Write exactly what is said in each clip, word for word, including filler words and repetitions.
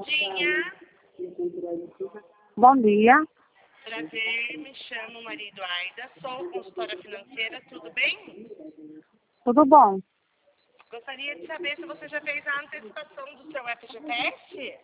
dia. Bom dia. Prazer, me chamo Maria Eduarda, sou consultora financeira, tudo bem? Tudo bom? Gostaria de saber se você já fez a antecipação do seu F G T S?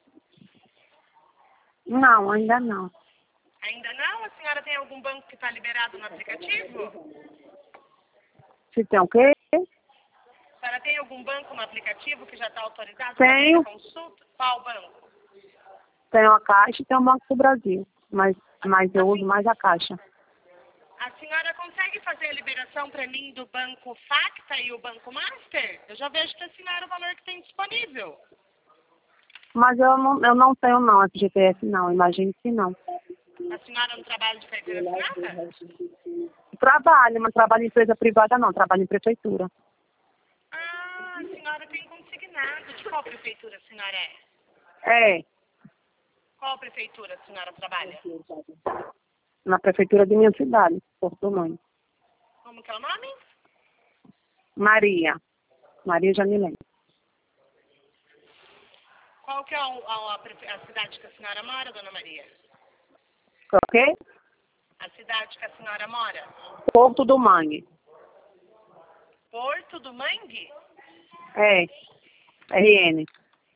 Não, ainda não. Ainda não? A senhora tem algum banco que está liberado no aplicativo? Se tem o quê? A senhora tem algum banco no aplicativo que já está autorizado Tenho. para consulta? Qual banco? Tenho a Caixa e tenho o Banco do Brasil. Mas, mas eu uso mais a Caixa. A senhora consegue fazer a liberação para mim do Banco Facta e o Banco Master? Eu já vejo para assinar o valor que tem disponível. Mas eu não, eu não tenho não, F G T S não, imagino que não. A senhora não trabalha de carteira assinada? Trabalho, mas trabalho em empresa privada não, trabalho em prefeitura. Ah, a senhora tem consignado. De qual prefeitura a senhora é? É, Qual prefeitura a senhora trabalha? na prefeitura de minha cidade, Porto Mãe. Como que é o nome? Maria. Maria Jamilene. Qual que é a, a, a, prefe- a cidade que a senhora mora, dona Maria? Ok? A cidade que a senhora mora? Porto do Mangue. Porto do Mangue? É, R N.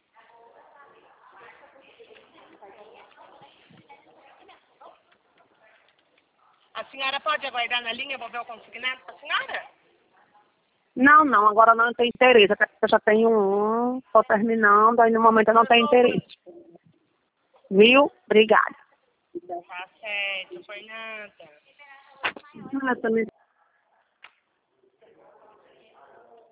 A senhora pode aguardar na linha, eu vou ver o consignado para a senhora? Não, não, agora não tem interesse. Até porque eu já tenho um, estou terminando, aí no momento eu não tenho interesse. Viu? Obrigada. Tá certo, Fernanda. Ah, também